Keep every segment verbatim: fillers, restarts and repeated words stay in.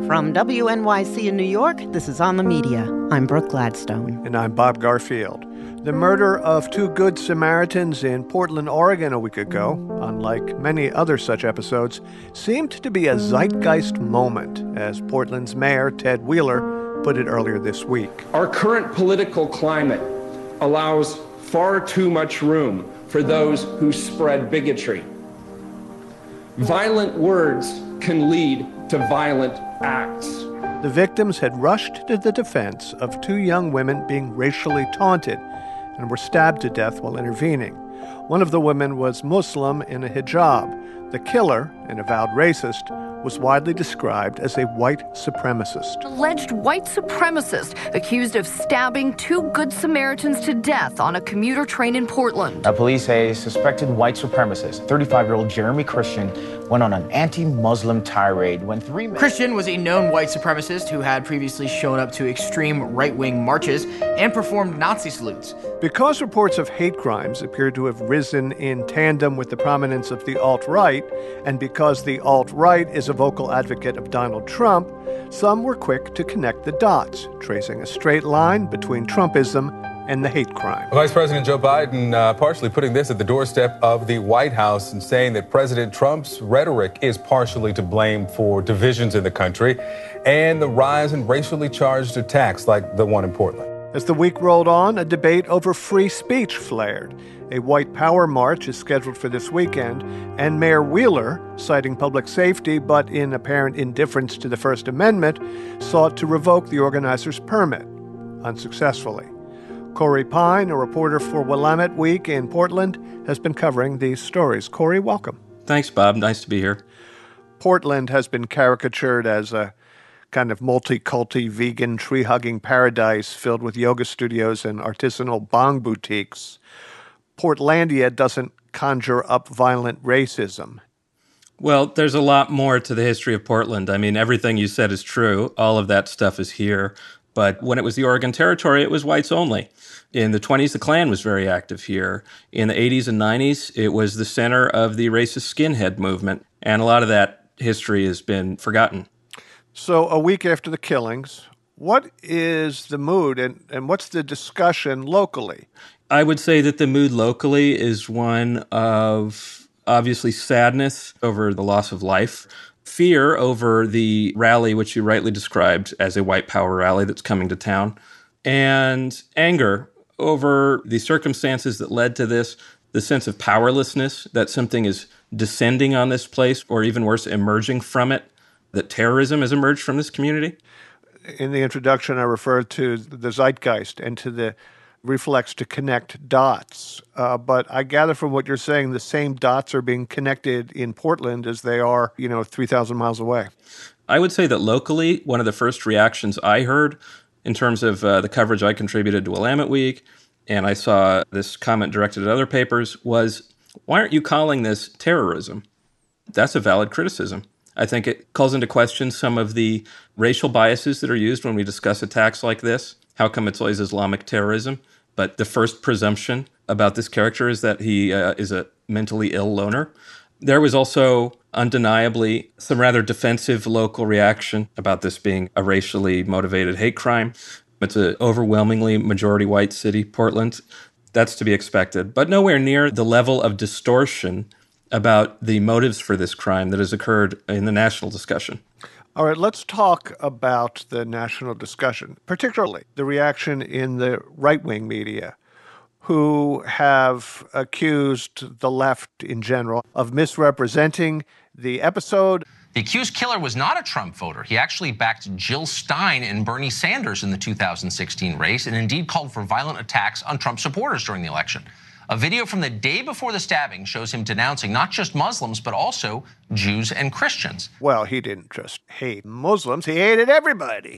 From W N Y C in New York, this is On the Media. I'm Brooke Gladstone. And I'm Bob Garfield. The murder of two Good Samaritans in Portland, Oregon a week ago, unlike many other such episodes, seemed to be a zeitgeist moment, as Portland's mayor, Ted Wheeler, put it earlier this week. Our current political climate allows far too much room for those who spread bigotry. Violent words can lead to violent acts. The victims had rushed to the defense of two young women being racially taunted and were stabbed to death while intervening. One of the women was Muslim in a hijab. The killer, an avowed racist, was widely described as a white supremacist. Alleged white supremacist accused of stabbing two Good Samaritans to death on a commuter train in Portland. Uh, police say suspected white supremacist, thirty-five-year-old Jeremy Christian, went on an anti-Muslim tirade when three men... Christian was a known white supremacist who had previously shown up to extreme right-wing marches and performed Nazi salutes. Because reports of hate crimes appear to have risen in tandem with the prominence of the alt-right, and because the alt-right is a vocal advocate of Donald Trump, some were quick to connect the dots, tracing a straight line between Trumpism and the hate crime. Vice President Joe Biden uh, partially putting this at the doorstep of the White House and saying that President Trump's rhetoric is partially to blame for divisions in the country and the rise in racially charged attacks like the one in Portland. As the week rolled on, a debate over free speech flared. A white power march is scheduled for this weekend, and Mayor Wheeler, citing public safety but in apparent indifference to the First Amendment, sought to revoke the organizer's permit, unsuccessfully. Corey Pine, a reporter for Willamette Week in Portland, has been covering these stories. Corey, welcome. Thanks, Bob. Nice to be here. Portland has been caricatured as a kind of multi-culti, vegan, tree-hugging paradise filled with yoga studios and artisanal bong boutiques. Portlandia doesn't conjure up violent racism. Well, there's a lot more to the history of Portland. I mean, everything you said is true. All of that stuff is here. But when it was the Oregon Territory, it was whites only. In the twenties, the Klan was very active here. In the eighties and nineties, it was the center of the racist skinhead movement. And a lot of that history has been forgotten. So a week after the killings, what is the mood and, and what's the discussion locally? I would say that the mood locally is one of obviously sadness over the loss of life, fear over the rally, which you rightly described as a white power rally that's coming to town, and anger over the circumstances that led to this, the sense of powerlessness that something is descending on this place, or even worse, emerging from it, that terrorism has emerged from this community. In the introduction, I referred to the zeitgeist and to the reflex to connect dots. Uh, but I gather from what you're saying, the same dots are being connected in Portland as they are, you know, three thousand miles away. I would say that locally, one of the first reactions I heard in terms of uh, the coverage I contributed to Willamette Week, and I saw this comment directed at other papers, was, why aren't you calling this terrorism? That's a valid criticism. I think it calls into question some of the racial biases that are used when we discuss attacks like this. How come it's always Islamic terrorism? But the first presumption about this character is that he uh, is a mentally ill loner. There was also undeniably some rather defensive local reaction about this being a racially motivated hate crime. It's an overwhelmingly majority white city, Portland. That's to be expected, but nowhere near the level of distortion about the motives for this crime that has occurred in the national discussion. All right, let's talk about the national discussion, particularly the reaction in the right-wing media, who have accused the left in general of misrepresenting the episode. The accused killer was not a Trump voter. He actually backed Jill Stein and Bernie Sanders in the two thousand sixteen race and indeed called for violent attacks on Trump supporters during the election. A video from the day before the stabbing shows him denouncing not just Muslims, but also Jews and Christians. Well, he didn't just hate Muslims, he hated everybody.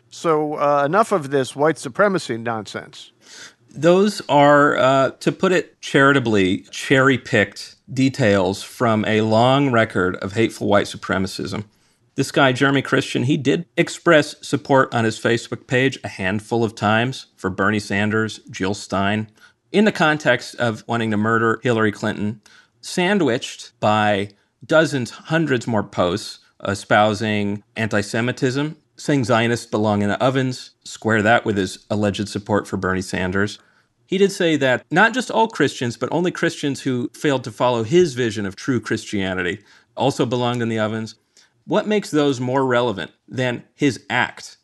So uh, enough of this white supremacy nonsense. Those are, uh, to put it charitably, cherry-picked details from a long record of hateful white supremacism. This guy, Jeremy Christian, he did express support on his Facebook page a handful of times for Bernie Sanders, Jill Stein, in the context of wanting to murder Hillary Clinton, sandwiched by dozens, hundreds more posts espousing anti-Semitism, saying Zionists belong in ovens, square that with his alleged support for Bernie Sanders. He did say that not just all Christians, but only Christians who failed to follow his vision of true Christianity also belonged in the ovens. What makes those more relevant than his act?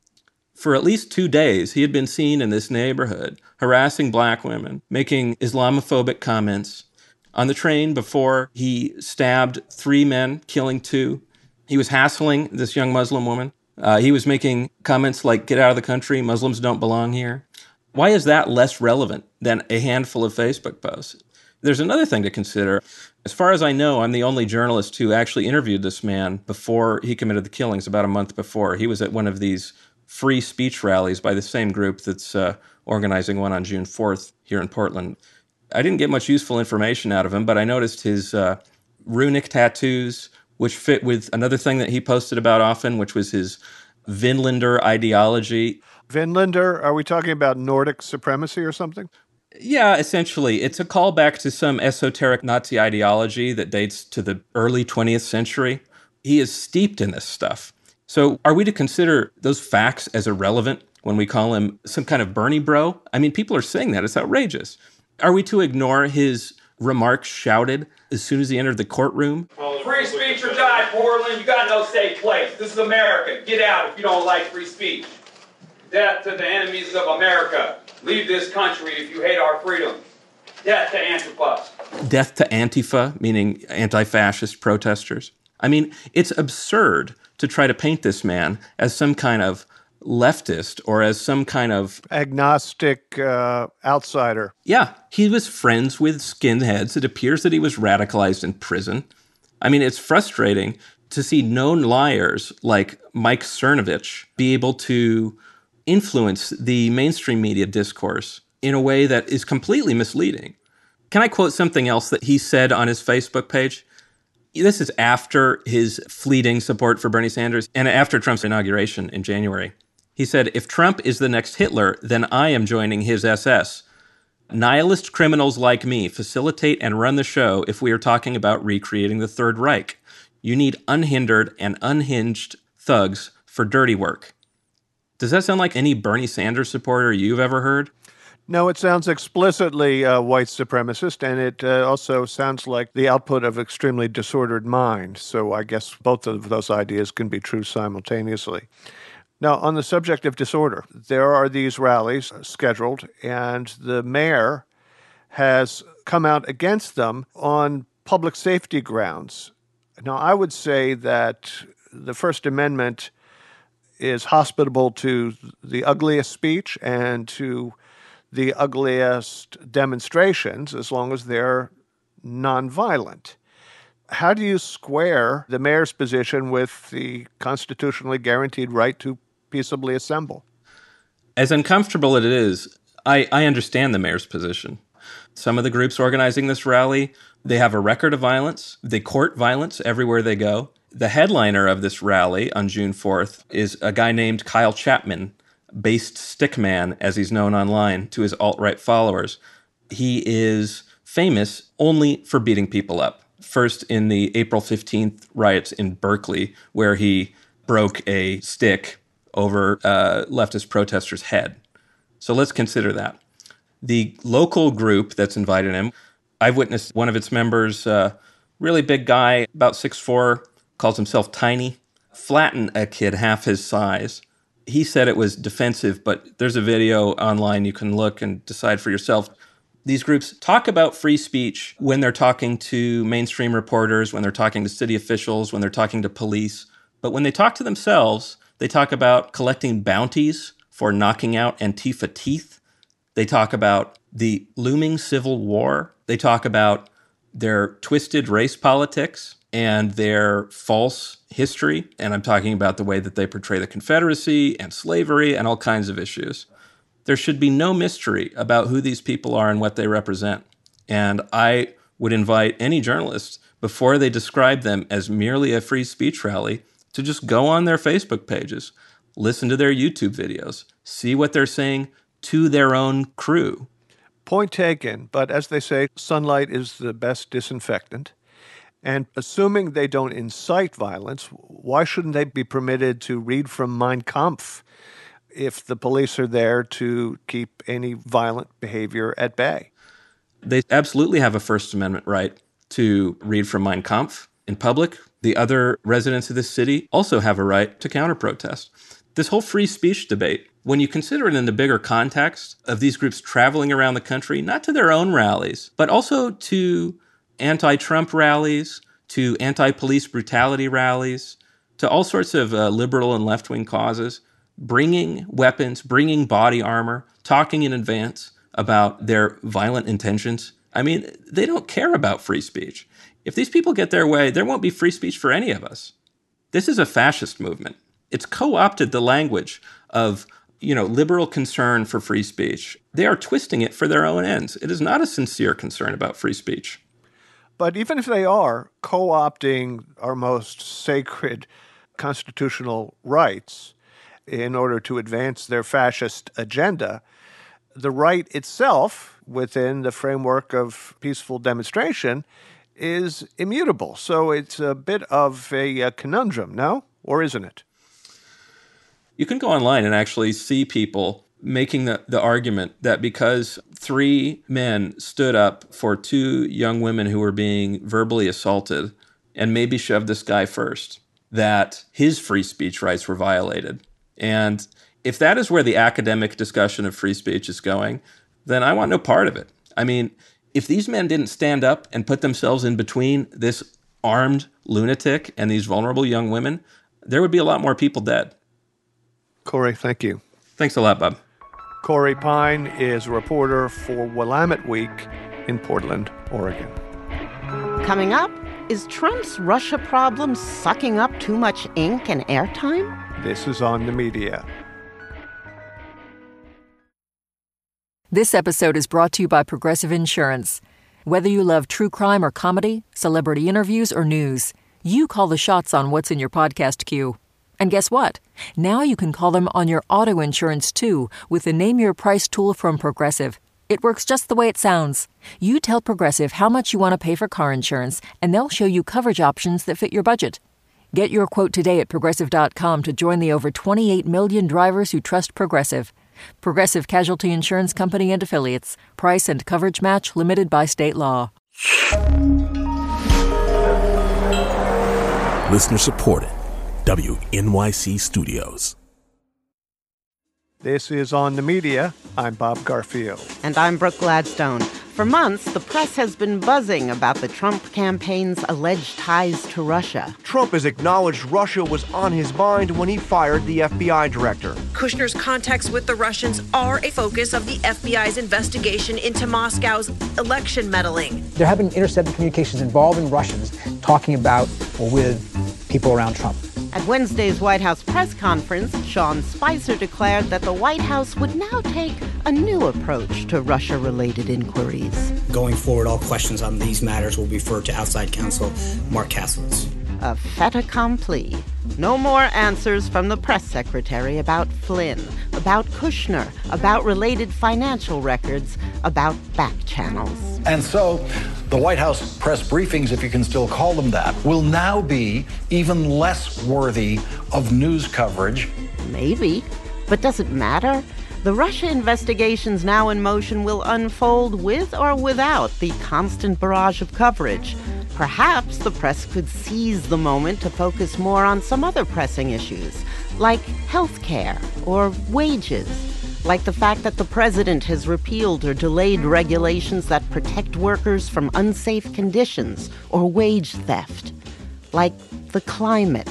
For at least two days, he had been seen in this neighborhood harassing black women, making Islamophobic comments. On the train before, he stabbed three men, killing two. He was hassling this young Muslim woman. Uh, he was making comments like, "Get out of the country, Muslims don't belong here." Why is that less relevant than a handful of Facebook posts? There's another thing to consider. As far as I know, I'm the only journalist who actually interviewed this man before he committed the killings, about a month before. He was at one of these free speech rallies by the same group that's uh, organizing one on June fourth here in Portland. I didn't get much useful information out of him, but I noticed his uh, runic tattoos, which fit with another thing that he posted about often, which was his Vinlander ideology. Vinlander, are we talking about Nordic supremacy or something? Yeah, essentially. It's a callback to some esoteric Nazi ideology that dates to the early twentieth century. He is steeped in this stuff. So are we to consider those facts as irrelevant when we call him some kind of Bernie bro? I mean, people are saying that. It's outrageous. Are we to ignore his remarks shouted as soon as he entered the courtroom? Free speech or die, Portland. You got no safe place. This is America. Get out if you don't like free speech. Death to the enemies of America. Leave this country if you hate our freedom. Death to Antifa. Death to Antifa, meaning anti-fascist protesters. I mean, it's absurd to try to paint this man as some kind of leftist or as some kind of agnostic uh, outsider. Yeah, he was friends with skinheads. It appears that he was radicalized in prison. I mean, it's frustrating to see known liars like Mike Cernovich be able to influence the mainstream media discourse in a way that is completely misleading. Can I quote something else that he said on his Facebook page? This is after his fleeting support for Bernie Sanders and after Trump's inauguration in January. He said, "If Trump is the next Hitler, then I am joining his S S. Nihilist criminals like me facilitate and run the show if we are talking about recreating the Third Reich. You need unhindered and unhinged thugs for dirty work." Does that sound like any Bernie Sanders supporter you've ever heard? No, it sounds explicitly uh, white supremacist, and it uh, also sounds like the output of extremely disordered mind. So I guess both of those ideas can be true simultaneously. Now, on the subject of disorder, there are these rallies scheduled, and the mayor has come out against them on public safety grounds. Now, I would say that the First Amendment is hospitable to the ugliest speech and to the ugliest demonstrations as long as they're nonviolent. How do you square the mayor's position with the constitutionally guaranteed right to peaceably assemble? As uncomfortable as it is, I, I understand the mayor's position. Some of the groups organizing this rally, they have a record of violence. They court violence everywhere they go. The headliner of this rally on June fourth is a guy named Kyle Chapman, based Stickman, as he's known online to his alt-right followers. He is famous only for beating people up. First in the April fifteenth riots in Berkeley, where he broke a stick over a leftist protester's head. So let's consider that. The local group that's invited him, I've witnessed one of its members, uh, really big guy, about six foot four, calls himself Tiny, flatten a kid half his size. He said it was defensive, but there's a video online you can look and decide for yourself. These groups talk about free speech when they're talking to mainstream reporters, when they're talking to city officials, when they're talking to police. But when they talk to themselves, they talk about collecting bounties for knocking out Antifa teeth. They talk about the looming civil war. They talk about their twisted race politics and their false history. And I'm talking about the way that they portray the Confederacy and slavery and all kinds of issues. There should be no mystery about who these people are and what they represent. And I would invite any journalist, before they describe them as merely a free speech rally, to just go on their Facebook pages, listen to their YouTube videos, see what they're saying to their own crew. Point taken, but as they say, sunlight is the best disinfectant. And assuming they don't incite violence, why shouldn't they be permitted to read from Mein Kampf if the police are there to keep any violent behavior at bay? They absolutely have a First Amendment right to read from Mein Kampf in public. The other residents of this city also have a right to counter-protest. This whole free speech debate, when you consider it in the bigger context of these groups traveling around the country, not to their own rallies, but also to anti-Trump rallies, to anti-police brutality rallies, to all sorts of uh, liberal and left-wing causes, bringing weapons, bringing body armor, talking in advance about their violent intentions. I mean, they don't care about free speech. If these people get their way, there won't be free speech for any of us. This is a fascist movement. It's co-opted the language of, you know, liberal concern for free speech. They are twisting it for their own ends. It is not a sincere concern about free speech. But even if they are co-opting our most sacred constitutional rights in order to advance their fascist agenda, the right itself, within the framework of peaceful demonstration, is immutable. So it's a bit of a, a conundrum, no? Or isn't it? You can go online and actually see people making the, the argument that because three men stood up for two young women who were being verbally assaulted and maybe shoved this guy first, that his free speech rights were violated. And if that is where the academic discussion of free speech is going, then I want no part of it. I mean, if these men didn't stand up and put themselves in between this armed lunatic and these vulnerable young women, there would be a lot more people dead. Corey, thank you. Thanks a lot, Bob. Corey Pine is a reporter for Willamette Week in Portland, Oregon. Coming up, is Trump's Russia problem sucking up too much ink and airtime? This is On the Media. This episode is brought to you by Progressive Insurance. Whether you love true crime or comedy, celebrity interviews or news, you call the shots on what's in your podcast queue. And guess what? Now you can call them on your auto insurance, too, with the Name Your Price tool from Progressive. It works just the way it sounds. You tell Progressive how much you want to pay for car insurance, and they'll show you coverage options that fit your budget. Get your quote today at Progressive dot com to join the over twenty-eight million drivers who trust Progressive. Progressive Casualty Insurance Company and Affiliates. Price and coverage match limited by state law. Listener supported. W N Y C Studios. This is On the Media. I'm Bob Garfield. And I'm Brooke Gladstone. For months, the press has been buzzing about the Trump campaign's alleged ties to Russia. Trump has acknowledged Russia was on his mind when he fired the F B I director. Kushner's contacts with the Russians are a focus of the F B I's investigation into Moscow's election meddling. There have been intercepted communications involving Russians talking about or with people around Trump. At Wednesday's White House press conference, Sean Spicer declared that the White House would now take a new approach to Russia-related inquiries. Going forward, all questions on these matters will be referred to outside counsel Mark Kasowitz. A fait accompli. No more answers from the press secretary about Flynn, about Kushner, about related financial records, about back channels. And so the White House press briefings, if you can still call them that, will now be even less worthy of news coverage. Maybe, but does it matter? The Russia investigations now in motion will unfold with or without the constant barrage of coverage. Perhaps the press could seize the moment to focus more on some other pressing issues, like health care or wages, like the fact that the president has repealed or delayed regulations that protect workers from unsafe conditions or wage theft, like the climate.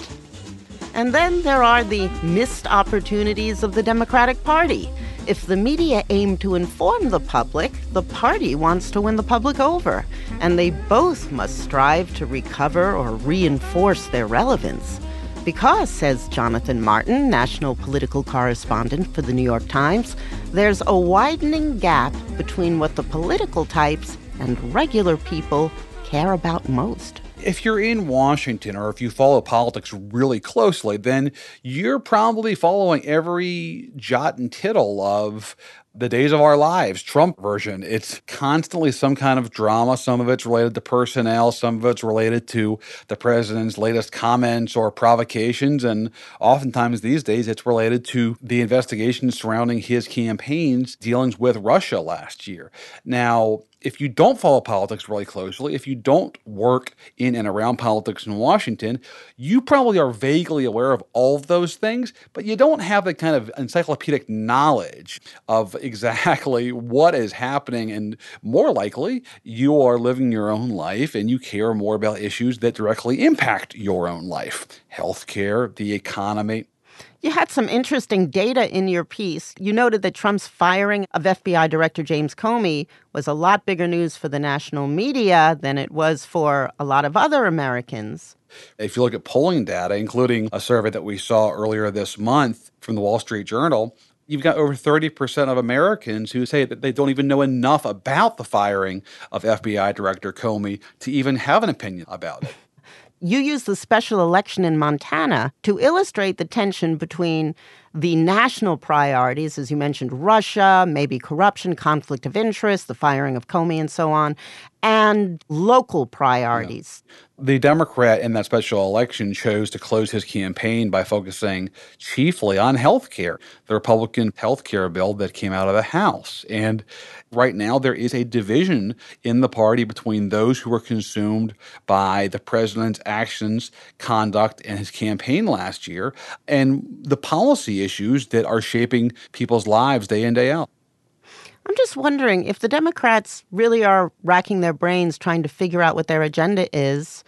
And then there are the missed opportunities of the Democratic Party. If the media aim to inform the public, the party wants to win the public over, and they both must strive to recover or reinforce their relevance. Because, says Jonathan Martin, national political correspondent for the New York Times, there's a widening gap between what the political types and regular people care about most. If you're in Washington or if you follow politics really closely, then you're probably following every jot and tittle of the days of our lives, Trump version. It's constantly some kind of drama. Some of it's related to personnel. Some of it's related to the president's latest comments or provocations. And oftentimes these days, it's related to the investigations surrounding his campaign's dealings with Russia last year. Now, if you don't follow politics really closely, if you don't work in and around politics in Washington, you probably are vaguely aware of all of those things, but you don't have the kind of encyclopedic knowledge of exactly what is happening. And more likely, you are living your own life and you care more about issues that directly impact your own life. Healthcare, the economy. You had some interesting data in your piece. You noted that Trump's firing of F B I Director James Comey was a lot bigger news for the national media than it was for a lot of other Americans. If you look at polling data, including a survey that we saw earlier this month from the Wall Street Journal, you've got over thirty percent of Americans who say that they don't even know enough about the firing of F B I Director Comey to even have an opinion about it. You used the special election in Montana to illustrate the tension between the national priorities, as you mentioned, Russia, maybe corruption, conflict of interest, the firing of Comey and so on, and local priorities. Yeah. The Democrat in that special election chose to close his campaign by focusing chiefly on health care, the Republican health care bill that came out of the House. And right now, there is a division in the party between those who were consumed by the president's actions, conduct, and his campaign last year, and the policy issues that are shaping people's lives day in, day out. I'm just wondering if the Democrats really are racking their brains trying to figure out what their agenda is,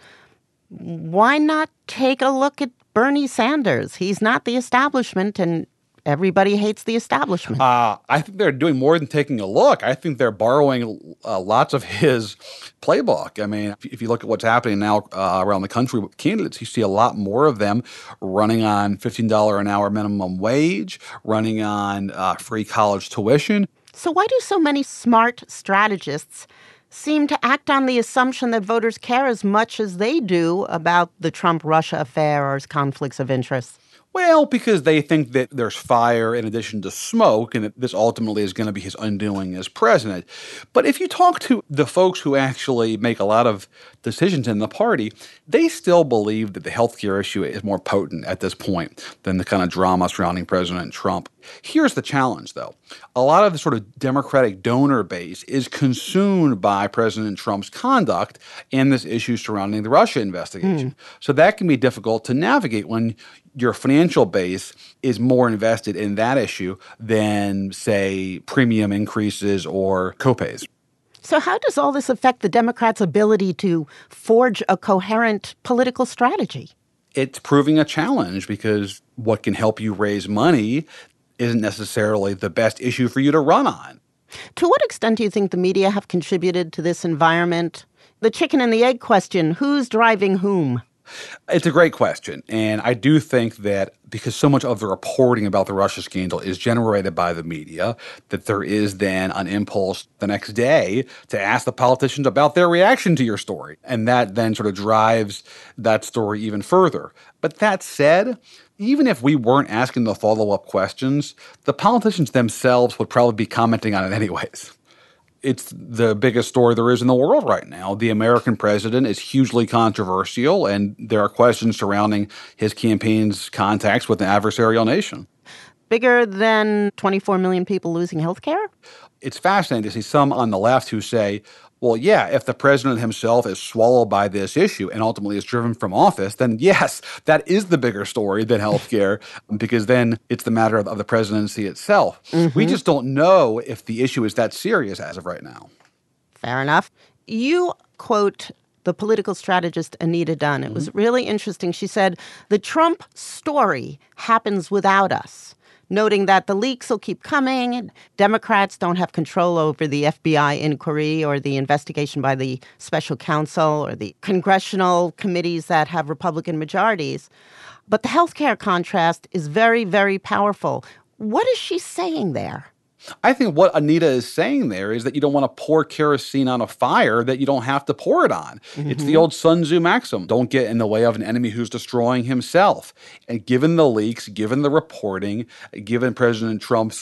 why not take a look at Bernie Sanders? He's not the establishment, and everybody hates the establishment. Uh, I think they're doing more than taking a look. I think they're borrowing uh, lots of his playbook. I mean, if, if you look at what's happening now uh, around the country with candidates, you see a lot more of them running on fifteen dollars an hour minimum wage, running on uh, free college tuition. So why do so many smart strategists seem to act on the assumption that voters care as much as they do about the Trump-Russia affair or his conflicts of interest? Well, because they think that there's fire in addition to smoke and that this ultimately is going to be his undoing as president. But if you talk to the folks who actually make a lot of decisions in the party, they still believe that the healthcare issue is more potent at this point than the kind of drama surrounding President Trump. Here's the challenge, though. A lot of the sort of Democratic donor base is consumed by President Trump's conduct and this issue surrounding the Russia investigation. Mm. So that can be difficult to navigate when your financial base is more invested in that issue than, say, premium increases or copays. So how does all this affect the Democrats' ability to forge a coherent political strategy? It's proving a challenge because what can help you raise money isn't necessarily the best issue for you to run on. To what extent do you think the media have contributed to this environment? The chicken and the egg question, who's driving whom? It's a great question. And I do think that because so much of the reporting about the Russia scandal is generated by the media, that there is then an impulse the next day to ask the politicians about their reaction to your story. And that then sort of drives that story even further. But that said, even if we weren't asking the follow-up questions, the politicians themselves would probably be commenting on it anyways. It's the biggest story there is in the world right now. The American president is hugely controversial, and there are questions surrounding his campaign's contacts with an adversarial nation. Bigger than twenty-four million people losing health care? It's fascinating to see some on the left who say, well, yeah, if the president himself is swallowed by this issue and ultimately is driven from office, then yes, that is the bigger story than healthcare, because then it's the matter of, of the presidency itself. Mm-hmm. We just don't know if the issue is that serious as of right now. Fair enough. You quote the political strategist Anita Dunn. It mm-hmm. was really interesting. She said, the Trump story happens without us, noting that the leaks will keep coming. Democrats don't have control over the F B I inquiry or the investigation by the special counsel or the congressional committees that have Republican majorities. But the healthcare contrast is very, very powerful. What is she saying there? I think what Anita is saying there is that you don't want to pour kerosene on a fire that you don't have to pour it on. Mm-hmm. It's the old Sun Tzu maxim, don't get in the way of an enemy who's destroying himself. And given the leaks, given the reporting, given President Trump's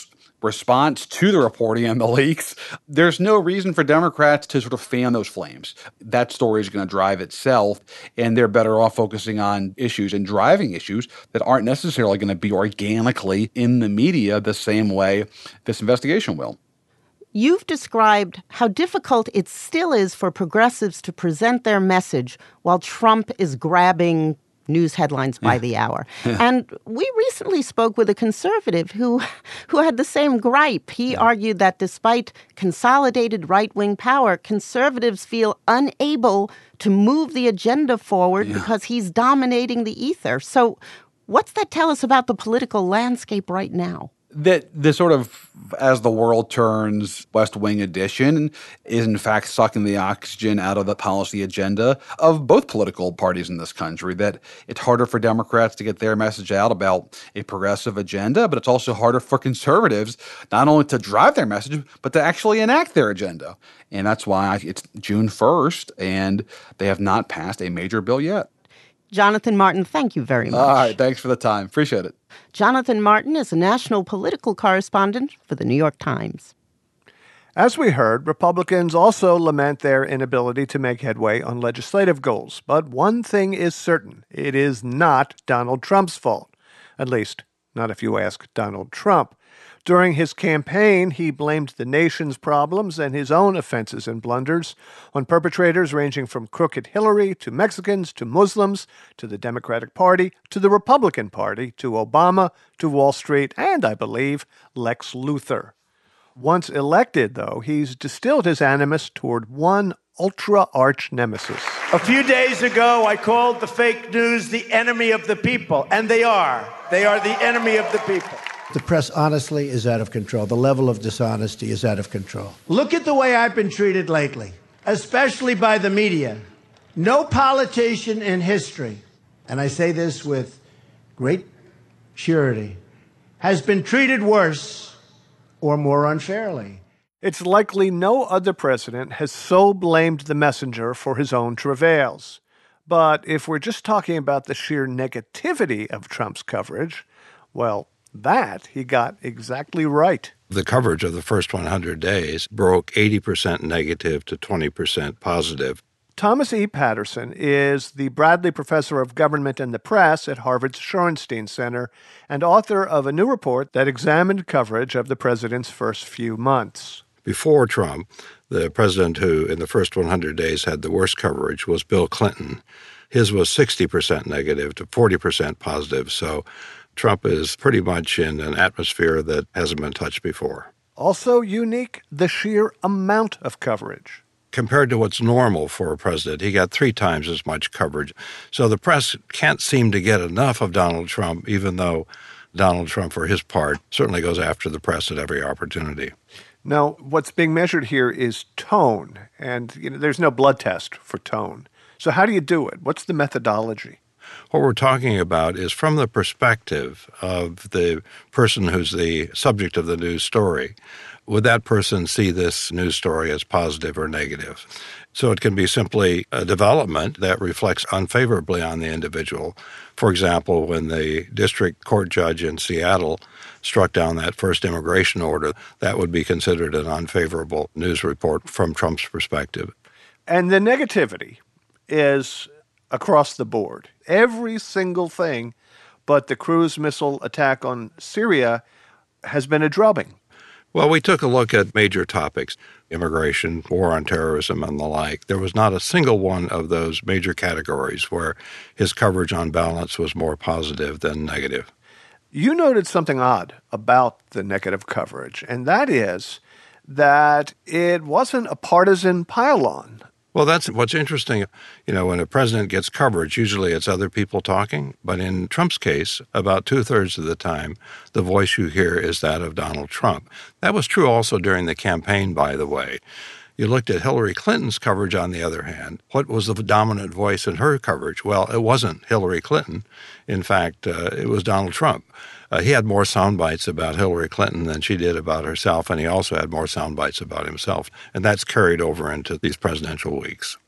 response to the reporting and the leaks, there's no reason for Democrats to sort of fan those flames. That story is going to drive itself, and they're better off focusing on issues and driving issues that aren't necessarily going to be organically in the media the same way this investigation will. You've described how difficult it still is for progressives to present their message while Trump is grabbing news headlines by yeah. the hour. Yeah. And we recently spoke with a conservative who who had the same gripe. He yeah. argued that despite consolidated right-wing power, conservatives feel unable to move the agenda forward yeah. because he's dominating the ether. So what's that tell us about the political landscape right now? That the sort of, as the world turns, West Wing edition is in fact sucking the oxygen out of the policy agenda of both political parties in this country, that it's harder for Democrats to get their message out about a progressive agenda, but it's also harder for conservatives not only to drive their message, but to actually enact their agenda. And that's why it's June first, and they have not passed a major bill yet. Jonathan Martin, thank you very much. All right, thanks for the time. Appreciate it. Jonathan Martin is a national political correspondent for the New York Times. As we heard, Republicans also lament their inability to make headway on legislative goals. But one thing is certain. It is not Donald Trump's fault. At least, not if you ask Donald Trump. During his campaign, he blamed the nation's problems and his own offenses and blunders on perpetrators ranging from crooked Hillary to Mexicans to Muslims to the Democratic Party to the Republican Party to Obama to Wall Street and, I believe, Lex Luthor. Once elected, though, he's distilled his animus toward one ultra-arch nemesis. A few days ago, I called the fake news the enemy of the people, and they are. They are the enemy of the people. The press, honestly, is out of control. The level of dishonesty is out of control. Look at the way I've been treated lately, especially by the media. No politician in history, and I say this with great surety, has been treated worse or more unfairly. It's likely no other president has so blamed the messenger for his own travails. But if we're just talking about the sheer negativity of Trump's coverage, well, that he got exactly right. The coverage of the first one hundred days broke eighty percent negative to twenty percent positive. Thomas E. Patterson is the Bradley Professor of Government and the Press at Harvard's Shorenstein Center and author of a new report that examined coverage of the president's first few months. Before Trump, the president who in the first one hundred days had the worst coverage was Bill Clinton. His was sixty percent negative to forty percent positive, so Trump is pretty much in an atmosphere that hasn't been touched before. Also unique, the sheer amount of coverage. Compared to what's normal for a president, he got three times as much coverage. So the press can't seem to get enough of Donald Trump, even though Donald Trump, for his part, certainly goes after the press at every opportunity. Now, what's being measured here is tone, and you know, there's no blood test for tone. So how do you do it? What's the methodology? What we're talking about is from the perspective of the person who's the subject of the news story. Would that person see this news story as positive or negative? So it can be simply a development that reflects unfavorably on the individual. For example, when the district court judge in Seattle struck down that first immigration order, that would be considered an unfavorable news report from Trump's perspective. And the negativity is across the board. Every single thing but the cruise missile attack on Syria has been a drubbing. Well, we took a look at major topics, immigration, war on terrorism, and the like. There was not a single one of those major categories where his coverage on balance was more positive than negative. You noted something odd about the negative coverage, and that is that it wasn't a partisan pile-on. Well, that's what's interesting. You know, when a president gets coverage, usually it's other people talking. But in Trump's case, about two-thirds of the time, the voice you hear is that of Donald Trump. That was true also during the campaign, by the way. You looked at Hillary Clinton's coverage, on the other hand. What was the dominant voice in her coverage? Well, it wasn't Hillary Clinton. In fact, uh, it was Donald Trump. Uh, he had more sound bites about Hillary Clinton than she did about herself, and he also had more sound bites about himself. And that's carried over into these presidential weeks.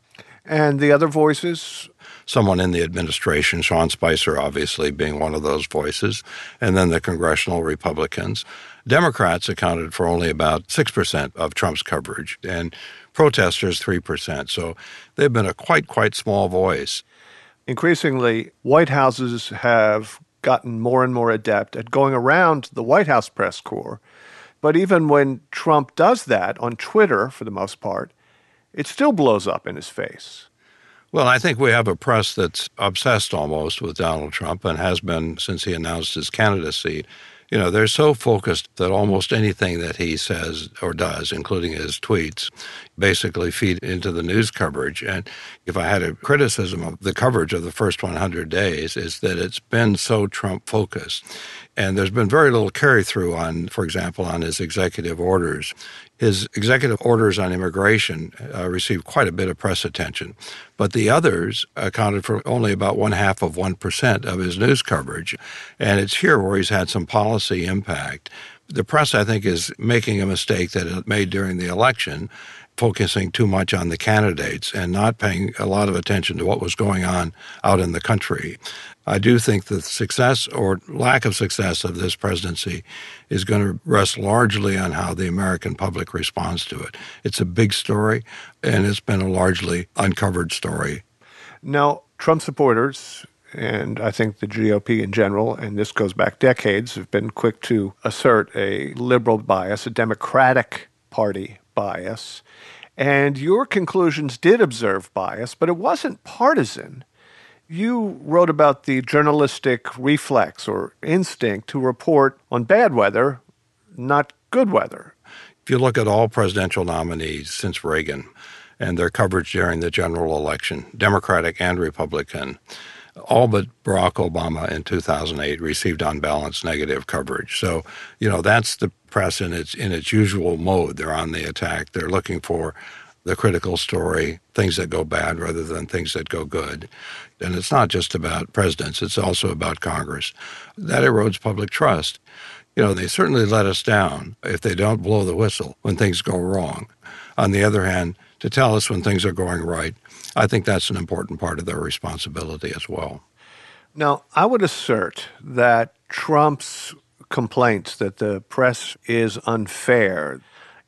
And the other voices? Someone in the administration, Sean Spicer obviously being one of those voices, and then the congressional Republicans. Democrats accounted for only about six percent of Trump's coverage, and protesters three percent. So they've been a quite, quite small voice. Increasingly, White Houses have gotten more and more adept at going around the White House press corps. But even when Trump does that on Twitter, for the most part, it still blows up in his face. Well, I think we have a press that's obsessed almost with Donald Trump and has been since he announced his candidacy. You know, they're so focused that almost anything that he says or does, including his tweets, basically feed into the news coverage. And if I had a criticism of the coverage of the first one hundred days, is that it's been so Trump-focused. And there's been very little carry-through on, for example, on his executive orders. His executive orders on immigration uh, received quite a bit of press attention, but the others accounted for only about one half of one percent of his news coverage. And it's here where he's had some policy impact. The press, I think, is making a mistake that it made during the election, focusing too much on the candidates and not paying a lot of attention to what was going on out in the country. I do think the success or lack of success of this presidency is going to rest largely on how the American public responds to it. It's a big story, and it's been a largely uncovered story. Now, Trump supporters, and I think the G O P in general, and this goes back decades, have been quick to assert a liberal bias, a Democratic Party bias. And your conclusions did observe bias, but it wasn't partisan. You wrote about the journalistic reflex or instinct to report on bad weather, not good weather. If you look at all presidential nominees since Reagan and their coverage during the general election, Democratic and Republican, all but Barack Obama in two thousand eight received on balance negative coverage. So, you know, that's the press in its in its usual mode. They're on the attack. They're looking for the critical story, things that go bad rather than things that go good. And it's not just about presidents. It's also about Congress. That erodes public trust. You know, they certainly let us down if they don't blow the whistle when things go wrong. On the other hand, to tell us when things are going right, I think that's an important part of their responsibility as well. Now, I would assert that Trump's complaints that the press is unfair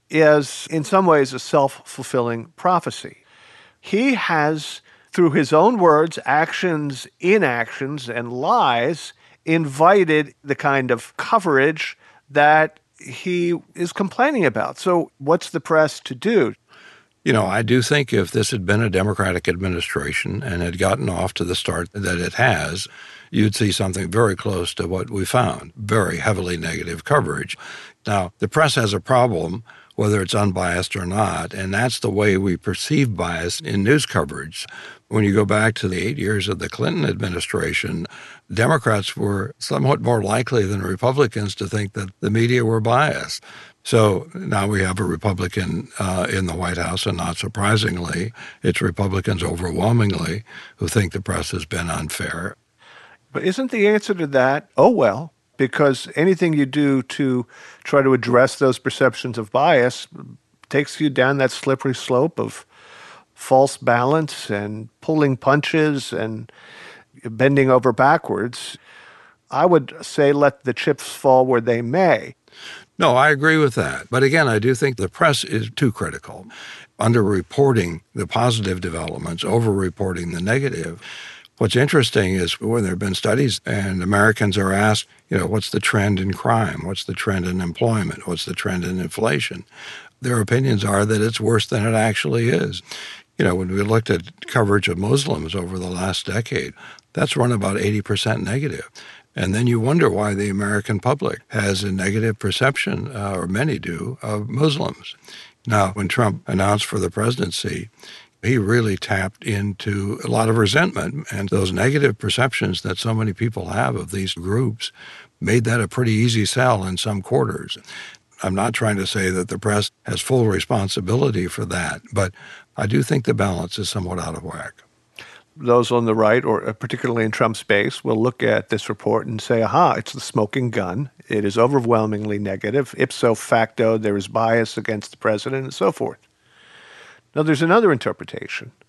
is in some ways a self-fulfilling prophecy. He has, through his own words, actions, inactions, and lies, invited the kind of coverage that he is complaining about. So what's the press to do? You know, I do think if this had been a Democratic administration and had gotten off to the start that it has, you'd see something very close to what we found, very heavily negative coverage. Now, the press has a problem, whether it's unbiased or not, and that's the way we perceive bias in news coverage. When you go back to the eight years of the Clinton administration, Democrats were somewhat more likely than Republicans to think that the media were biased. So now we have a Republican uh, in the White House, and not surprisingly, it's Republicans overwhelmingly who think the press has been unfair. But isn't the answer to that, oh, well, because anything you do to try to address those perceptions of bias takes you down that slippery slope of false balance and pulling punches and bending over backwards. I would say let the chips fall where they may. No, I agree with that. But again, I do think the press is too critical. Under-reporting the positive developments, over-reporting the negative. What's interesting is when there have been studies and Americans are asked, you know, what's the trend in crime? What's the trend in employment? What's the trend in inflation? Their opinions are that it's worse than it actually is. You know, when we looked at coverage of Muslims over the last decade, that's run about eighty percent negative. And then you wonder why the American public has a negative perception, uh, or many do, of Muslims. Now, when Trump announced for the presidency, he really tapped into a lot of resentment, and those negative perceptions that so many people have of these groups made that a pretty easy sell in some quarters. I'm not trying to say that the press has full responsibility for that, but I do think the balance is somewhat out of whack. Those on the right, or particularly in Trump's base, will look at this report and say, aha, it's the smoking gun. It is overwhelmingly negative. Ipso facto, there is bias against the president and so forth. Now, there's another interpretation,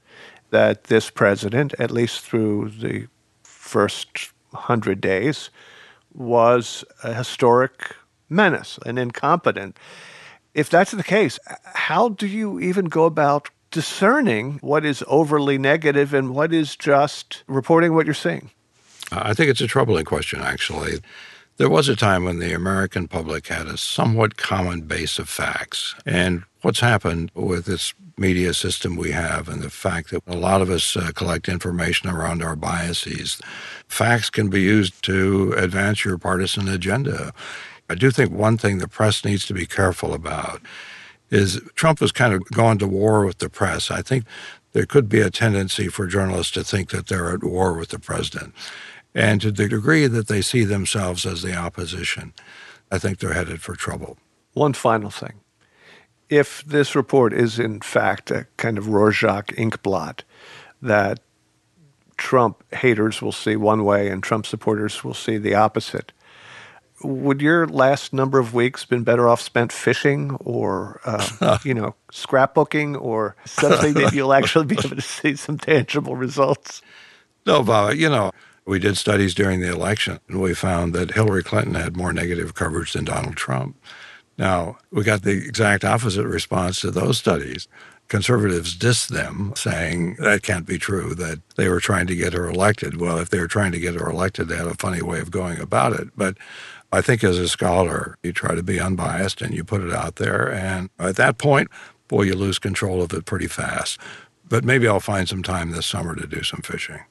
that this president, at least through the first hundred days, was a historic menace, an incompetent. If that's the case, how do you even go about discerning what is overly negative and what is just reporting what you're seeing? I think it's a troubling question, actually. There was a time when the American public had a somewhat common base of facts. And what's happened with this media system we have and the fact that a lot of us uh, collect information around our biases, facts can be used to advance your partisan agenda. I do think one thing the press needs to be careful about is Trump has kind of gone to war with the press. I think there could be a tendency for journalists to think that they're at war with the president. And to the degree that they see themselves as the opposition, I think they're headed for trouble. One final thing. If this report is in fact a kind of Rorschach inkblot that Trump haters will see one way and Trump supporters will see the opposite, would your last number of weeks been better off spent fishing or, uh, you know, scrapbooking or something that you'll actually be able to see some tangible results? No, Bob, you know, we did studies during the election, and we found that Hillary Clinton had more negative coverage than Donald Trump. Now, we got the exact opposite response to those studies. Conservatives dissed them, saying that can't be true, that they were trying to get her elected. Well, if they were trying to get her elected, they had a funny way of going about it. But I think as a scholar, you try to be unbiased and you put it out there. And at that point, boy, you lose control of it pretty fast. But maybe I'll find some time this summer to do some fishing.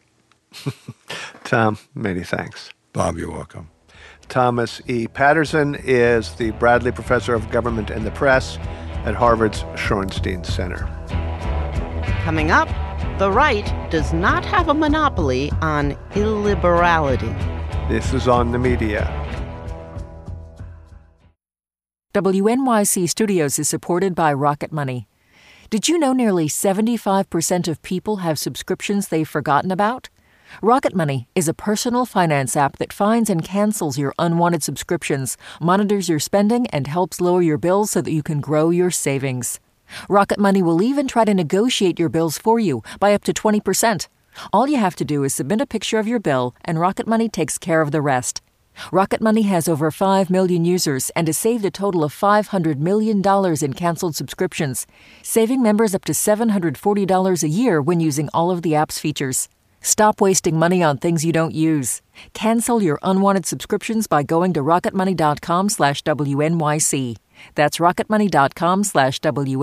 Tom, many thanks. Bob, you're welcome. Thomas E. Patterson is the Bradley Professor of Government and the Press at Harvard's Shorenstein Center. Coming up, the right does not have a monopoly on illiberality. This is On the Media. W N Y C Studios is supported by Rocket Money. Did you know nearly seventy-five percent of people have subscriptions they've forgotten about? Rocket Money is a personal finance app that finds and cancels your unwanted subscriptions, monitors your spending, and helps lower your bills so that you can grow your savings. Rocket Money will even try to negotiate your bills for you by up to twenty percent. All you have to do is submit a picture of your bill, and Rocket Money takes care of the rest. Rocket Money has over five million users and has saved a total of five hundred million dollars in canceled subscriptions, saving members up to seven hundred forty dollars a year when using all of the app's features. Stop wasting money on things you don't use. Cancel your unwanted subscriptions by going to rocketmoney.com slash WNYC. That's rocketmoney.com slash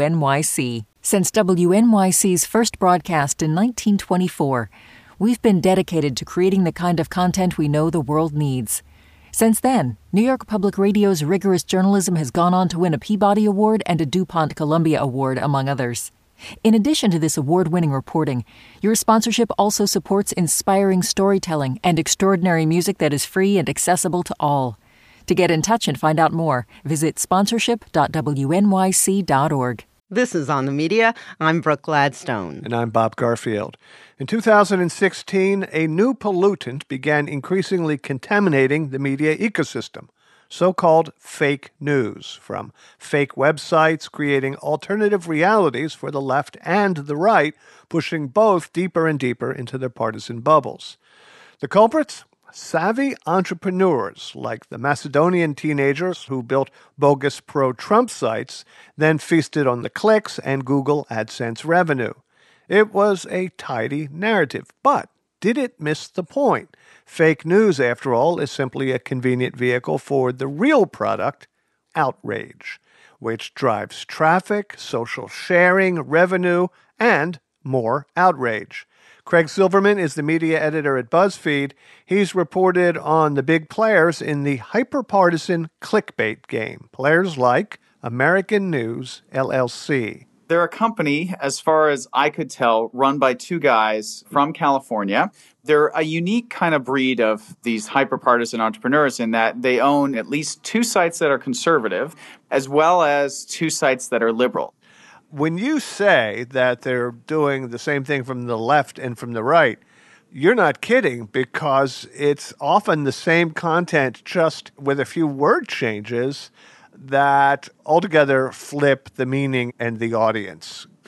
WNYC. Since W N Y C's first broadcast in nineteen twenty-four, we've been dedicated to creating the kind of content we know the world needs. Since then, New York Public Radio's rigorous journalism has gone on to win a Peabody Award and a DuPont Columbia Award, among others. In addition to this award-winning reporting, your sponsorship also supports inspiring storytelling and extraordinary music that is free and accessible to all. To get in touch and find out more, visit sponsorship dot W N Y C dot org. This is On the Media. I'm Brooke Gladstone. And I'm Bob Garfield. In two thousand sixteen, a new pollutant began increasingly contaminating the media ecosystem. So-called fake news, from fake websites creating alternative realities for the left and the right, pushing both deeper and deeper into their partisan bubbles. The culprits? Savvy entrepreneurs like the Macedonian teenagers who built bogus pro-Trump sites, then feasted on the clicks and Google AdSense revenue. It was a tidy narrative, but did it miss the point? Fake news, after all, is simply a convenient vehicle for the real product, outrage, which drives traffic, social sharing, revenue, and more outrage. Craig Silverman is the media editor at BuzzFeed. He's reported on the big players in the hyper-partisan clickbait game, players like American News, L L C. They're a company, as far as I could tell, run by two guys from California. They're a unique kind of breed of these hyper-partisan entrepreneurs in that they own at least two sites that are conservative, as well as two sites that are liberal. When you say that they're doing the same thing from the left and from the right, you're not kidding, because it's often the same content, just with a few word changes that altogether flip the meaning and the audience.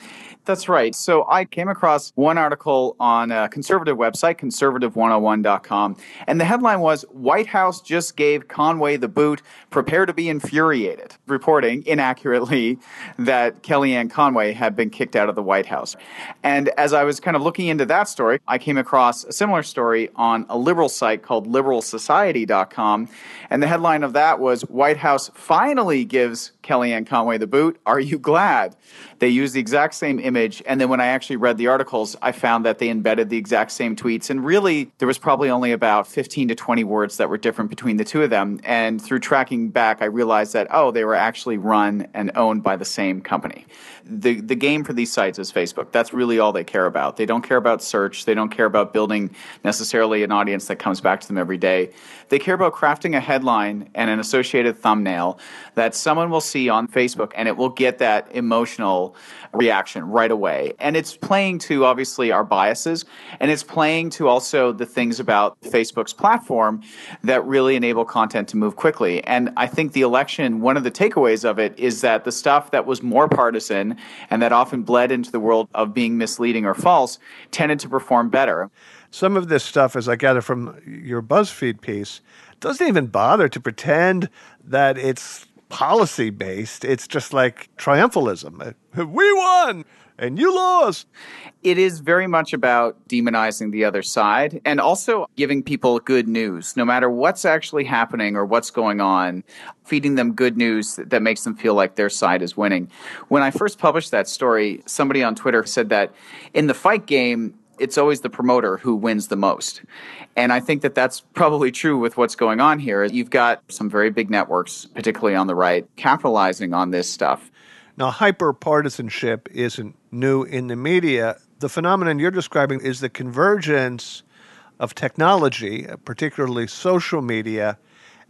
That's right. So I came across one article on a conservative website, conservative one oh one dot com, and the headline was, White House just gave Conway the boot, prepare to be infuriated, reporting inaccurately that Kellyanne Conway had been kicked out of the White House. And as I was kind of looking into that story, I came across a similar story on a liberal site called liberal society dot com, and the headline of that was, White House finally gives Kellyanne Conway the boot. Are you glad? They used the exact same image, and then when I actually read the articles, I found that they embedded the exact same tweets, and really there was probably only about fifteen to twenty words that were different between the two of them, and through tracking back, I realized that, oh, they were actually run and owned by the same company. The the game for these sites is Facebook. That's really all they care about. They don't care about search. They don't care about building necessarily an audience that comes back to them every day. They care about crafting a headline and an associated thumbnail that someone will see on Facebook, and it will get that emotional reaction right away. And it's playing to, obviously, our biases, and it's playing to also the things about Facebook's platform that really enable content to move quickly. And I think the election, one of the takeaways of it is that the stuff that was more partisan and that often bled into the world of being misleading or false tended to perform better. Some of this stuff, as I gather from your BuzzFeed piece, doesn't even bother to pretend that it's policy-based. It's just like triumphalism. We won, and you lost. It is very much about demonizing the other side and also giving people good news, no matter what's actually happening or what's going on, feeding them good news that makes them feel like their side is winning. When I first published that story, somebody on Twitter said that in the fight game, it's always the promoter who wins the most. And I think that that's probably true with what's going on here. You've got some very big networks, particularly on the right, capitalizing on this stuff. Now, hyper-partisanship isn't new in the media. The phenomenon you're describing is the convergence of technology, particularly social media,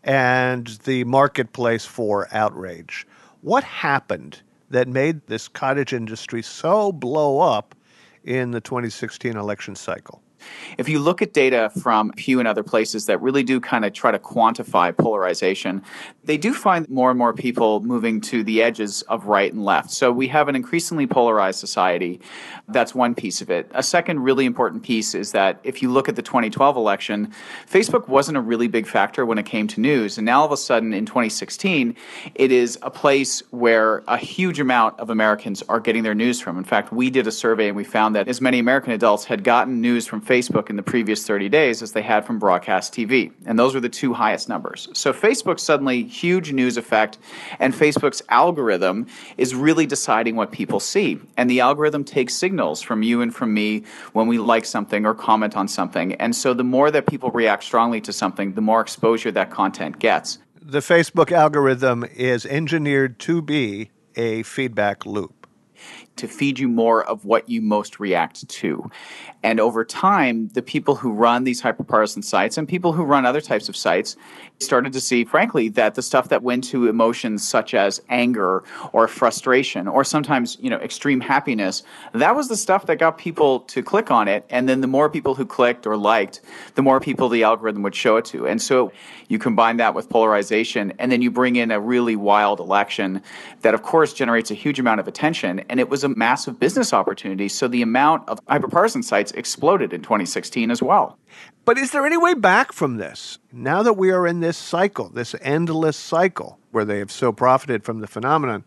and the marketplace for outrage. What happened that made this cottage industry so blow up in the twenty sixteen election cycle? If you look at data from Pew and other places that really do kind of try to quantify polarization, they do find more and more people moving to the edges of right and left. So we have an increasingly polarized society. That's one piece of it. A second really important piece is that if you look at the twenty twelve election, Facebook wasn't a really big factor when it came to news. And now all of a sudden in twenty sixteen, it is a place where a huge amount of Americans are getting their news from. In fact, we did a survey and we found that as many American adults had gotten news from Facebook in the previous thirty days as they had from broadcast T V. And those were the two highest numbers. So Facebook suddenly, huge news effect, and Facebook's algorithm is really deciding what people see. And the algorithm takes signals from you and from me when we like something or comment on something. And so the more that people react strongly to something, the more exposure that content gets. The Facebook algorithm is engineered to be a feedback loop, to feed you more of what you most react to. And over time, the people who run these hyperpartisan sites and people who run other types of sites started to see, frankly, that the stuff that went to emotions such as anger or frustration or sometimes, you know, extreme happiness, that was the stuff that got people to click on it. And then the more people who clicked or liked, the more people the algorithm would show it to. And so you combine that with polarization, and then you bring in a really wild election that, of course, generates a huge amount of attention. And it was a massive business opportunity. So the amount of hyperpartisan sites exploded in twenty sixteen as well. But is there any way back from this? Now that we are in this cycle, this endless cycle where they have so profited from the phenomenon,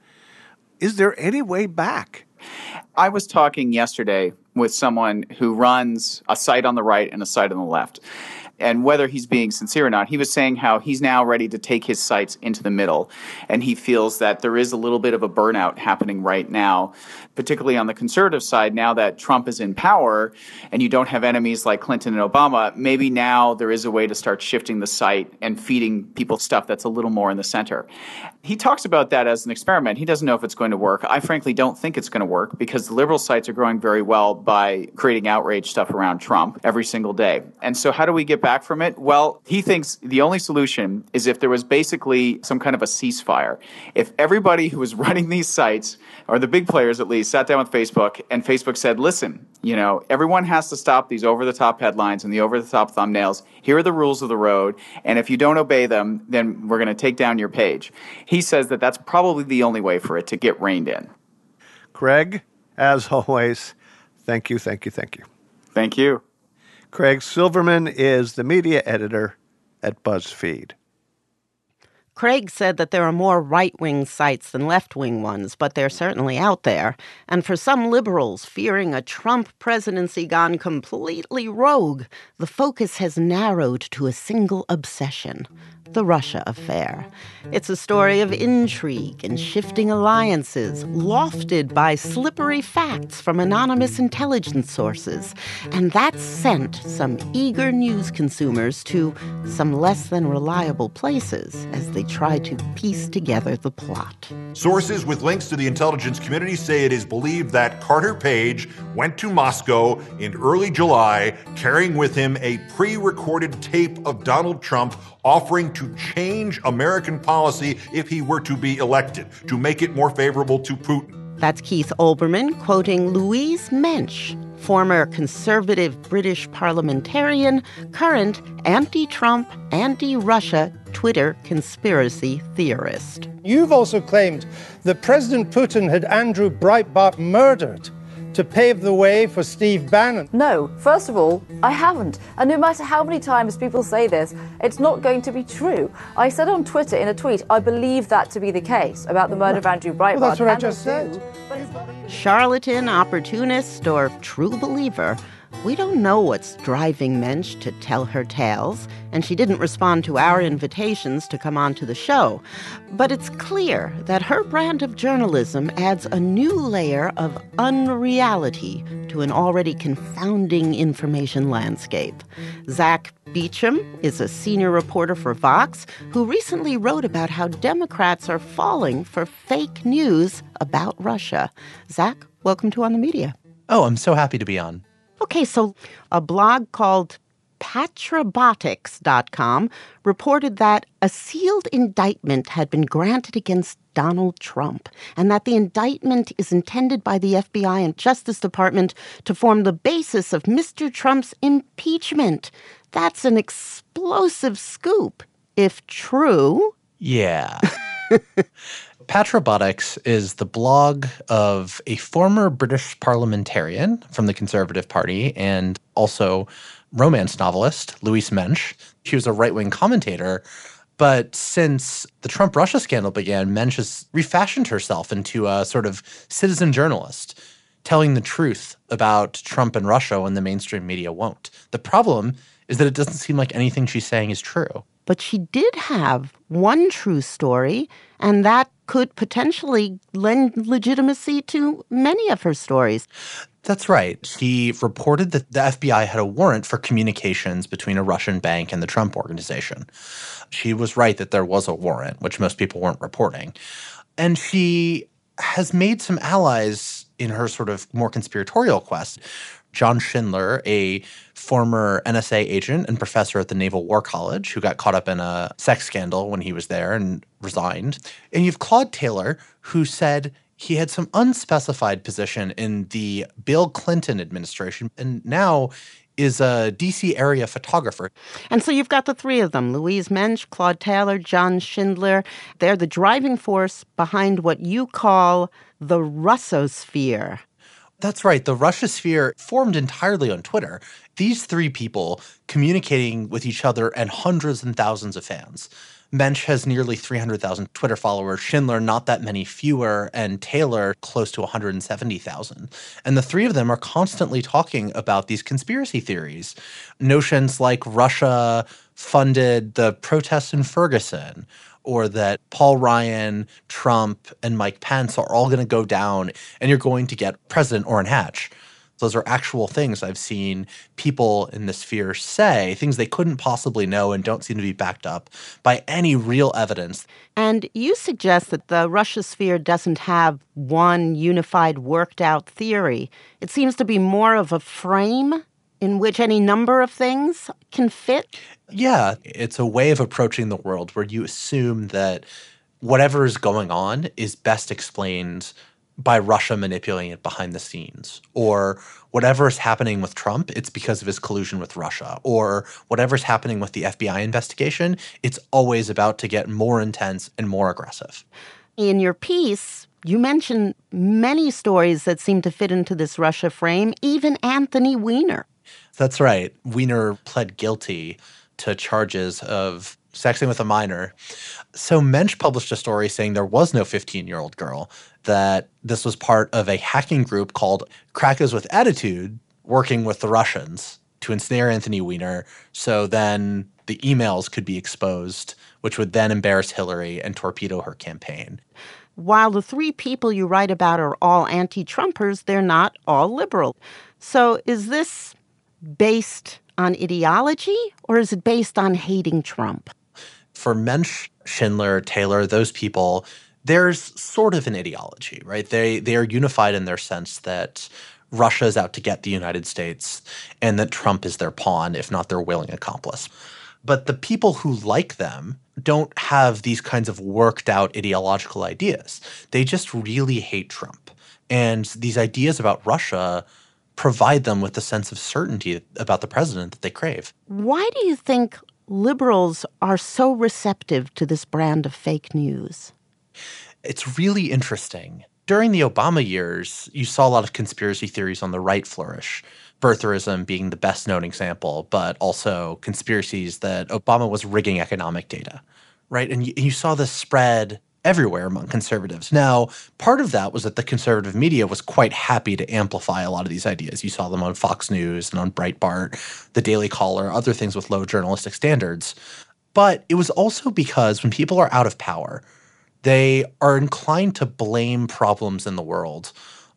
is there any way back? I was talking yesterday with someone who runs a site on the right and a site on the left. And whether he's being sincere or not, he was saying how he's now ready to take his sites into the middle. And he feels that there is a little bit of a burnout happening right now, particularly on the conservative side. Now that Trump is in power and you don't have enemies like Clinton and Obama, maybe now there is a way to start shifting the site and feeding people stuff that's a little more in the center. He talks about that as an experiment. He doesn't know if it's going to work. I frankly don't think it's going to work because the liberal sites are growing very well by creating outrage stuff around Trump every single day. And so how do we get back from it? Well, he thinks the only solution is if there was basically some kind of a ceasefire. If everybody who was running these sites, or the big players at least, sat down with Facebook and Facebook said, listen, you know, everyone has to stop these over-the-top headlines and the over-the-top thumbnails. Here are the rules of the road. And if you don't obey them, then we're going to take down your page. He says that that's probably the only way for it to get reined in. Craig, As always, thank you, thank you, thank you. Thank you. Craig Silverman is the media editor at BuzzFeed. Craig said that there are more right-wing sites than left-wing ones, but they're certainly out there. And for some liberals fearing a Trump presidency gone completely rogue, the focus has narrowed to a single obsession: the Russia affair. It's a story of intrigue and shifting alliances, lofted by slippery facts from anonymous intelligence sources. And that's sent some eager news consumers to some less than reliable places as they try to piece together the plot. Sources with links to the intelligence community say it is believed that Carter Page went to Moscow in early July, carrying with him a pre-recorded tape of Donald Trump offering to change American policy if he were to be elected, to make it more favorable to Putin. That's Keith Olbermann quoting Louise Mensch, former conservative British parliamentarian, current anti-Trump, anti-Russia Twitter conspiracy theorist. You've also claimed that President Putin had Andrew Breitbart murdered to pave the way for Steve Bannon. No, first of all, I haven't. And no matter how many times people say this, it's not going to be true. I said on Twitter in a tweet, I believe that to be the case about the murder of Andrew Breitbart. Well, that's what I just said. Charlatan, opportunist, or true believer, we don't know what's driving Mensch to tell her tales, and she didn't respond to our invitations to come on to the show. But it's clear that her brand of journalism adds a new layer of unreality to an already confounding information landscape. Zach Beecham is a senior reporter for Vox who recently wrote about how Democrats are falling for fake news about Russia. Zach, welcome to On the Media. Oh, I'm so happy to be on. Okay, so a blog called Patrabotics dot com reported that a sealed indictment had been granted against Donald Trump, and that the indictment is intended by the F B I and Justice Department to form the basis of Mister Trump's impeachment. That's an explosive scoop, if true. Yeah. Patrabotics is the blog of a former British parliamentarian from the Conservative Party and also romance novelist, Louise Mensch. She was a right-wing commentator, but since the Trump-Russia scandal began, Mensch has refashioned herself into a sort of citizen journalist, telling the truth about Trump and Russia when the mainstream media won't. The problem is that it doesn't seem like anything she's saying is true. But she did have one true story, and that could potentially lend legitimacy to many of her stories. That's right. She reported that the F B I had a warrant for communications between a Russian bank and the Trump Organization. She was right that there was a warrant, which most people weren't reporting. And she has made some allies in her sort of more conspiratorial quest. John Schindler, a former N S A agent and professor at the Naval War College who got caught up in a sex scandal when he was there and resigned. And you've Claude Taylor, who said he had some unspecified position in the Bill Clinton administration and now is a D C area photographer. And so you've got the three of them, Louise Mensch, Claude Taylor, John Schindler. They're the driving force behind what you call the Russosphere. That's right. The Russosphere formed entirely on Twitter. These three people communicating with each other and hundreds and thousands of fans. Mensch has nearly three hundred thousand Twitter followers, Schindler not that many fewer, and Taylor close to one hundred seventy thousand. And the three of them are constantly talking about these conspiracy theories. Notions like Russia funded the protests in Ferguson, or that Paul Ryan, Trump, and Mike Pence are all going to go down and you're going to get President Orrin Hatch. Those are actual things I've seen people in the sphere say, things they couldn't possibly know and don't seem to be backed up by any real evidence. And you suggest that the Russosphere doesn't have one unified, worked-out theory. It seems to be more of a frame in which any number of things can fit? Yeah, it's a way of approaching the world where you assume that whatever is going on is best explained by Russia manipulating it behind the scenes. Or whatever is happening with Trump, it's because of his collusion with Russia. Or whatever's happening with the F B I investigation, it's always about to get more intense and more aggressive. In your piece, You mentioned many stories that seem to fit into this Russia frame, even Anthony Weiner. That's right. Weiner pled guilty to charges of sexting with a minor. So Mensch published a story saying there was no fifteen-year-old girl, that this was part of a hacking group called Crackers with Attitude, working with the Russians to ensnare Anthony Weiner, so then the emails could be exposed, which would then embarrass Hillary and torpedo her campaign. While the three people you write about are all anti-Trumpers, they're not all liberal. So is this based on ideology, or is it based on hating Trump? For Mensch, Schindler, Taylor, those people, there's sort of an ideology, right? They they are unified in their sense that Russia is out to get the United States and that Trump is their pawn, if not their willing accomplice. But the people who like them don't have these kinds of worked out ideological ideas. They just really hate Trump. And these ideas about Russia provide them with a sense of certainty about the president that they crave. Why do you think liberals are so receptive to this brand of fake news? It's really interesting. During the Obama years, you saw a lot of conspiracy theories on the right flourish, birtherism being the best known example, but also conspiracies that Obama was rigging economic data, right? And you, you saw this spread everywhere among conservatives. Now, part of that was that the conservative media was quite happy to amplify a lot of these ideas. You saw them on Fox News and on Breitbart, the Daily Caller, other things with low journalistic standards. But it was also because when people are out of power, they are inclined to blame problems in the world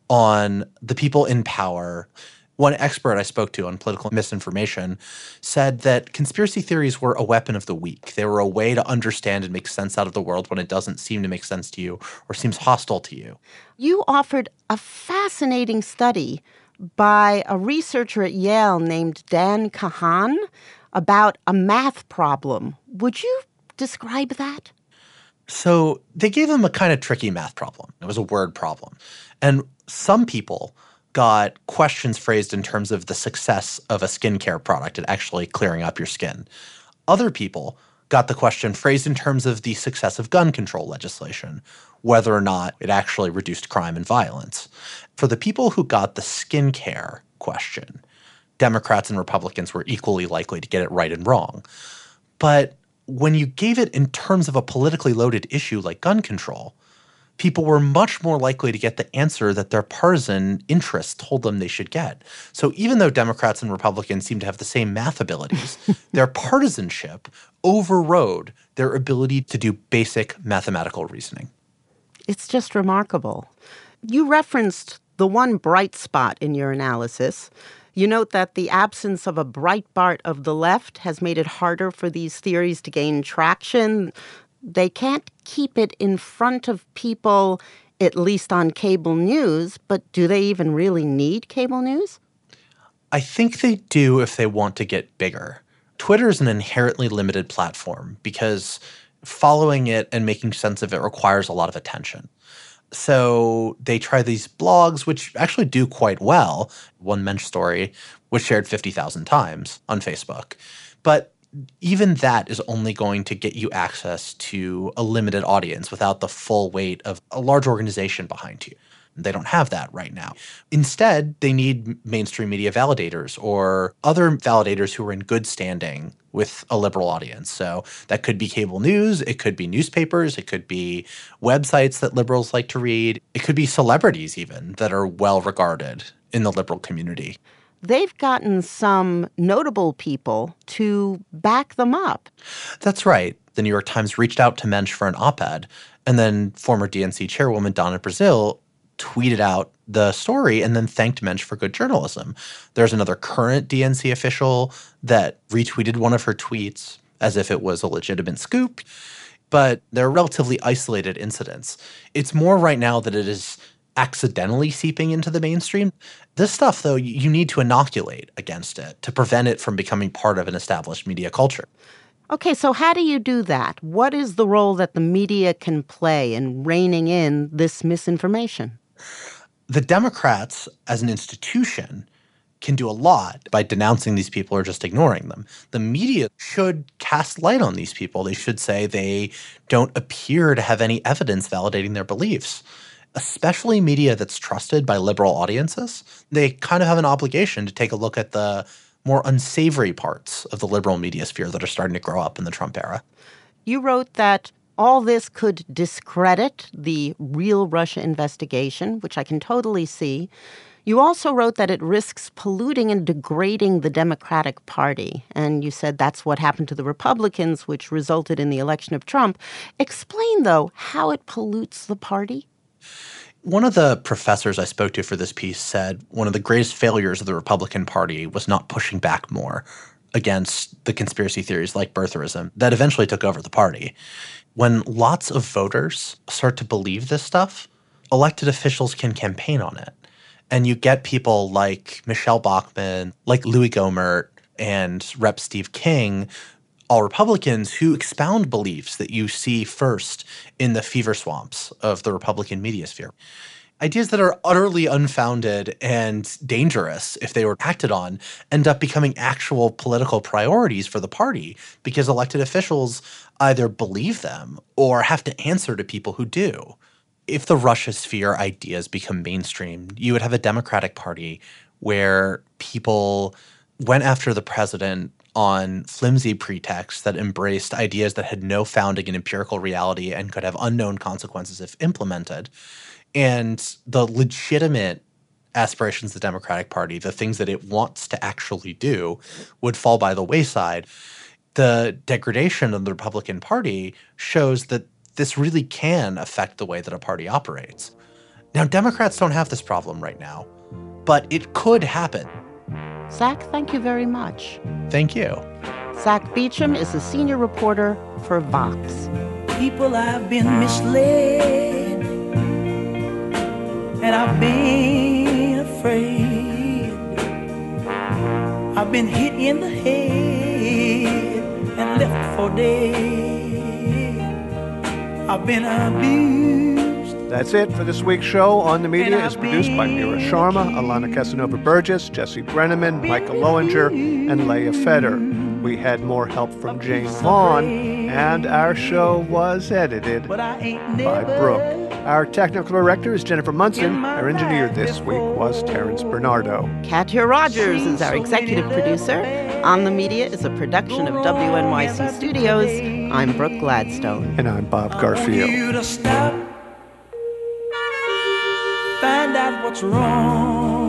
on the people in power. One expert I spoke to on political misinformation said that conspiracy theories were a weapon of the weak. They were a way to understand and make sense out of the world when it doesn't seem to make sense to you or seems hostile to you. You offered a fascinating study by a researcher at Yale named Dan Kahan about a math problem. Would you describe that? So they gave him a kind of tricky math problem. It was a word problem. And some people got questions phrased in terms of the success of a skincare product at actually clearing up your skin. Other people got the question phrased in terms of the success of gun control legislation, whether or not it actually reduced crime and violence. For the people who got the skincare question, Democrats and Republicans were equally likely to get it right and wrong. But when you gave it in terms of a politically loaded issue like gun control, people were much more likely to get the answer that their partisan interests told them they should get. So even though Democrats and Republicans seem to have the same math abilities, their partisanship overrode their ability to do basic mathematical reasoning. It's just remarkable. You referenced the one bright spot in your analysis. You note that the absence of a Breitbart of the left has made it harder for these theories to gain traction. They can't keep it in front of people, at least on cable news, but do they even really need cable news? I think they do if they want to get bigger. Twitter is an inherently limited platform because following it and making sense of it requires a lot of attention. So they try these blogs, which actually do quite well. One Mensch story was shared fifty thousand times on Facebook. But even that is only going to get you access to a limited audience without the full weight of a large organization behind you. They don't have that right now. Instead, they need mainstream media validators or other validators who are in good standing with a liberal audience. So that could be cable news, it could be newspapers, it could be websites that liberals like to read, it could be celebrities even that are well regarded in the liberal community. They've gotten some notable people to back them up. That's right. The New York Times reached out to Mensch for an op-ed, and then former D N C chairwoman Donna Brazile tweeted out the story and then thanked Mensch for good journalism. There's another current D N C official that retweeted one of her tweets as if it was a legitimate scoop, but they're relatively isolated incidents. It's more right now that it is accidentally seeping into the mainstream. This stuff, though, you need to inoculate against it to prevent it from becoming part of an established media culture. Okay, so how do you do that? What is the role that the media can play in reining in this misinformation? The Democrats, as an institution, can do a lot by denouncing these people or just ignoring them. The media should cast light on these people. They should say they don't appear to have any evidence validating their beliefs. especially media that's trusted by liberal audiences, they kind of have an obligation to take a look at the more unsavory parts of the liberal media sphere that are starting to grow up in the Trump era. You wrote that all this could discredit the real Russia investigation, which I can totally see. You also wrote that it risks polluting and degrading the Democratic Party. And you said that's what happened to the Republicans, which resulted in the election of Trump. Explain, though, how it pollutes the party. One of the professors I spoke to for this piece said one of the greatest failures of the Republican Party was not pushing back more against the conspiracy theories like birtherism that eventually took over the party. When lots of voters start to believe this stuff, elected officials can campaign on it. And you get people like Michelle Bachmann, like Louis Gohmert, and Representative Steve King, all Republicans who expound beliefs that you see first in the fever swamps of the Republican media sphere. Ideas that are utterly unfounded and dangerous if they were acted on end up becoming actual political priorities for the party because elected officials either believe them or have to answer to people who do. If the Russia sphere ideas become mainstream, you would have a Democratic Party where people went after the president on flimsy pretexts that embraced ideas that had no founding in empirical reality and could have unknown consequences if implemented. And the legitimate aspirations of the Democratic Party, the things that it wants to actually do, would fall by the wayside. The degradation of the Republican Party shows that this really can affect the way that a party operates. Now, Democrats don't have this problem right now, but it could happen. Zach, thank you very much. Thank you. Zach Beecham is a senior reporter for Vox. People have been misled, and I've been afraid. I've been hit in the head and left for dead. I've been abused. That's it for this week's show. On the Media is produced by Mira Sharma, Alana Casanova-Burgess, Jesse Brenneman, Michael Lowinger, and Leah Feder. We had more help from Jane Vaughn, and our show was edited by Brooke. Our technical director is Jennifer Munson. Our engineer this week was Terrence Bernardo. Katya Rogers is our executive producer. On the Media is a production of W N Y C Studios. I'm Brooke Gladstone. And I'm Bob Garfield. You to stop, find out what's wrong.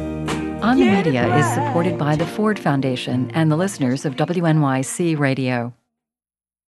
On the Media is supported by the Ford Foundation and the listeners of W N Y C Radio.